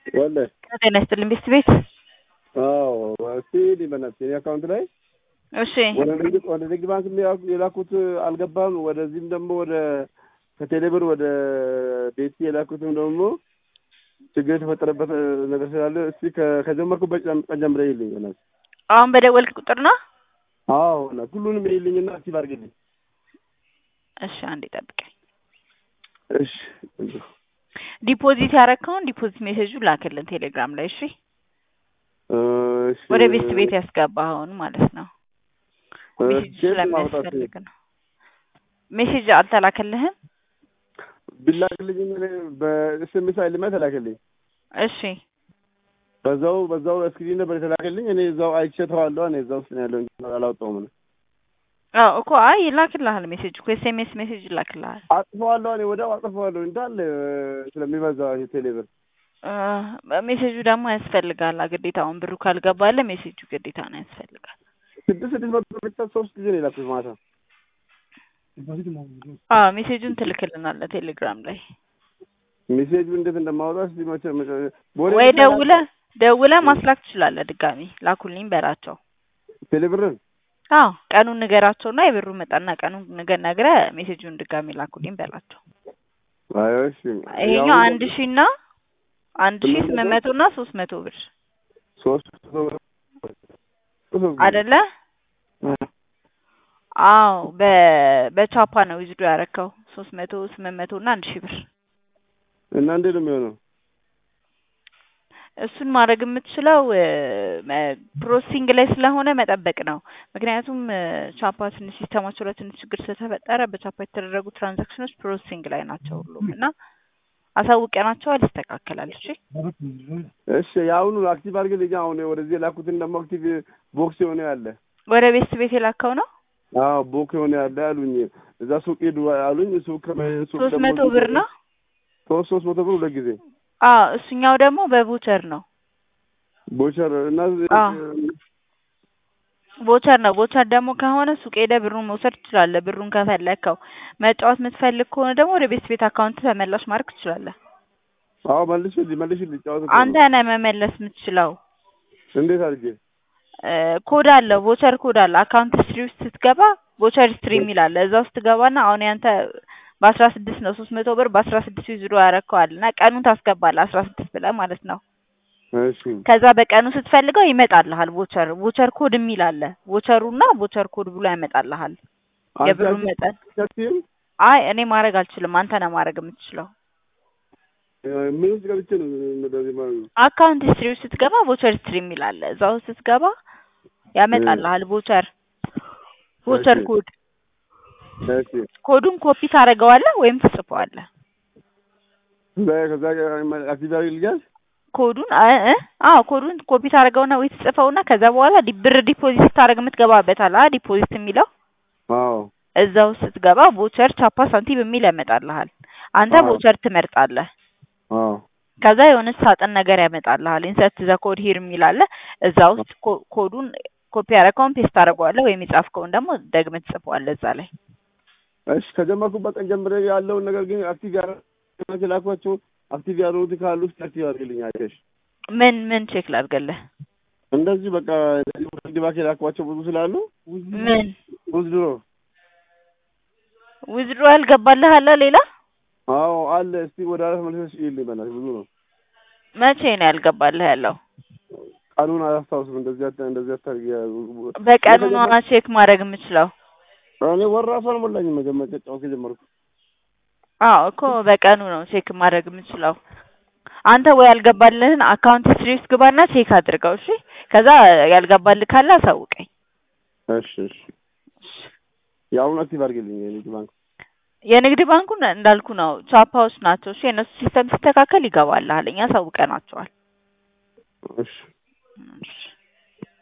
ወለ ጤና ይስጥልኝ ቤት አዎ እስቲ ሊመናት የአካውንት ላይ እሺ ወደ ንግድ ባንክ የላኩት አልገባም። ወደዚህም ደግሞ ወደ ከቴሌብር ወደ ቤት የላኩትም ደግሞ ችግር የተፈጠረበት ነገር ስላለ እስቲ ከጀመርኩበት ቀን ጀምሬ ይልኝ ማለት አሁን በደወልክ ቁጥር ነው? አዎ እና ሁሉንም ይልኝና እስቲ ባርግልኝ። እሺ አንዴ ጠብቀኝ። እሺ ዲፖዚት ያረከውን ዲፖዚት ሜሴጁ ላክልን ቴሌግራም ላይ። እሺ እሺ ወደ ቤት ያስገባውን ማለት ነው። ሜሴጅ ስለሚያስፈልግ ነው። ሜሴጅ አልተላከልህም? ቢላክልኝ በኤስኤምኤስ አይልማ ተላከልኝ። እሺ በዛው ስክሪን ነበር የተላከልኝ። እኔ እዛው አይቼተዋለሁ። እኔ እዛው ውስጥ ነው ያለው እንጂ አላወጣውም ነው። አዎ እኮ አይ ይላክልሃል ሜሴጅ እኮ ኤስኤምኤስ ሜሴጅ ይላክልሃል። አጥፈዋለሁ። እኔ ወዲያው አጥፈዋለሁ እንዳለ ስለሚበዛ የቴሌብር ሜሴጁ ደግሞ ያስፈልጋል። ግዴታውን ብሩ ካልገባለ ሜሴጁ ግዴታ ነው ያስፈልጋል። 600 ብቻ 3 ጊዜ ነው የላኩት ማታ። ሜሴጁን ትልክልናለህ ቴሌግራም ላይ። ሜሴጁ እንዴት እንደማወጣ ሲመቸ ወይ ደውለህ ማስላክ ትችላለህ። ድጋሚ ላኩልኝ በላቸው ቴሌብርን። አዎ ቀኑን ንገራቸውና የብሩ መጣና ቀኑን ነግረህ ሜሴጁን ድጋሚ ላኩልኝ በላቸው። አይ እሺ ይሄኛው 1000 እና 1800 እና 300 ብር 300 አይደለ? አዎ በቻፓ ነው ይዝዱ ያረከው 300 800 እና 1000 ብር። እና እንዴት ነው የሚሆነው? እሱን ማድረግ የምትችለው ፕሮሰሲንግ ላይ ስለሆነ መጠበቅ ነው። ምክንያቱም ቻፓ ትንሽ ሲስተማቸው ላይ ትንሽ ችግር ስለተፈጠረ በቻፓ የተደረጉ ትራንዛክሽኖች ፕሮሰሲንግ ላይ ናቸው ሁሉም እና አሳውቀናቸዋል፣ ይስተካከላል። እሺ ያውኑ አክቲቭ አድርግልኝ። አሁን ወደዚህ ላኩትን ደግሞ አክቲቭ ቦክስ የሆነ ያለ ወደ ቤት የላከው ነው። አዎ ቦክ የሆነ ያለ አሉኝ። እዛ ሱቅ ሄዱ አሉኝ። ሱቅ 300 ብር ነው። 300 ብር ሁለት ጊዜ። እሱኛው ደግሞ በቮቸር ነው። ቦቸር እና ቦቸር ደግሞ ከሆነ ሱቅ ሄደህ ብሩን መውሰድ ትችላለህ። ብሩን ከፈለከው መጫወት የምትፈልግ ከሆነ ደግሞ ወደ ቤት አካውንት ተመላሽ ማድረግ ትችላለህ። አዎ መልሽልኝ ጫወት። አንተ ነህ መመለስ የምትችለው። እንዴት አድርጌ? ኮድ አለ፣ ቮቸር ኮድ አለ። አካውንት ሂስትሪ ውስጥ ስትገባ ቮቸር ሂስትሪ የሚል አለ። እዛ ውስጥ ትገባና አሁን ያንተ በ16 ነው 300 ብር በ16 ይዝሩ ያረከዋልና ቀኑን ታስገባለህ 16 ብለህ ማለት ነው። እሺ ከዛ በቀኑ ስትፈልገው ይመጣልሃል። ቮቸር ኮድ የሚል አለ። ቮቸሩና ቮቸር ኮድ ብሎ ያመጣልሃል የብሩን መጠን። አይ እኔ ማድረግ አልችልም፣ አንተ ነህ ማድረግ የምትችለው። ምን ውስጥ ገብቼ ነው እንደዚህ ማለት ነው? አካውንት ሂስትሪ ውስጥ ስትገባ ቮቸር ሂስትሪ የሚል አለ። እዛ ውስጥ ስትገባ ያመጣልሃል ቮቸር ኮድ። እሺ ኮዱን ኮፒ ታደርገዋለህ ወይም ትጽፈዋለህ። ከዛ አክቲቭ አድርግልኝ ኮዱን። ኮዱን ኮፒ ታደርገውና ወይ ትጽፈውና ከዛ በኋላ ብር ዲፖዚት ታደርግ የምትገባበት አለ ዲፖዚት የሚለው። አዎ እዛው ስትገባ ቮቸር ቻፓ ሳንቲም የሚል ያመጣልሃል። አንተ ቮቸር ትመርጣለህ። አዎ ከዛ የሆነ ሳጥን ነገር ያመጣልሃል። ኢንሰርት ዘ ኮድ ሂር የሚል አለ። እዛ ውስጥ ኮዱን ኮፒ አደረገውን ፔስት ታደርገዋለህ ወይም የጻፍከውን ደግሞ ደግመህ ትጽፈዋለህ እዛ ላይ። እሺ ከጀመርኩበት ቀን ጀምሬ ያለውን ነገር ግን አክቲቭ ያደረኳቸው አክቲቭ ያደረጉት ካሉ አክቲቭ አድርግልኝ። አይተሽ ምን ቼክ ላድርግልህ? እንደዚህ በቃ ንግድ ባንክ የላኳቸው ብዙ ስላሉ ምን ዊዝድሮ ያልገባልህ አለ ሌላ? አዎ አለ። እስቲ ወደ አራት መልሰሽ ይልኝ በእናትሽ ብዙ ነው። መቼ ነው ያልገባልህ ያለው? ቀኑን አላስታውስም። እንደዚህ አታርጊ። በቀኑ ነው ቼክ ማድረግ የምችለው። እኔ ወራሱ አልሞላኝም መጀመሪያ ጫወት ከጀመርኩ። እኮ በቀኑ ነው ቼክ ማድረግ የምችለው። አንተ ወይ ያልገባልህን አካውንት ሂስትሪ ውስጥ ግባና ቼክ አድርገው። እሺ ከዛ ያልገባልህ ካለ አሳውቀኝ። እሺ ያው አክቲቭ አድርግልኝ የንግድ ባንኩን እንዳልኩ ነው ቻፓዎች ናቸው። እሺ የነሱ ሲስተም ሲስተካከል ይገባልሃል። እኛ አሳውቀናቸዋል። እሺ